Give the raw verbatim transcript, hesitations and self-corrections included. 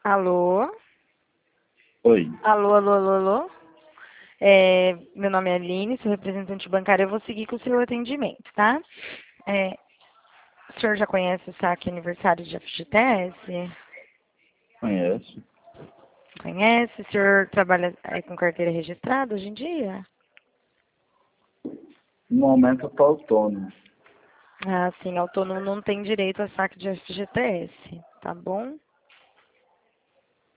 Alô? Oi, Alô, alô, alô, alô? É, meu nome é Aline, sou representante bancária. Eu vou seguir com o seu atendimento, tá? É, o senhor já conhece o saque aniversário de F G T S? conheço. Conhece? O senhor trabalha é, com carteira registrada hoje em dia? No momento eu estou autônomo. Ah, sim, autônomo não tem direito a saque de F G T S, tá bom?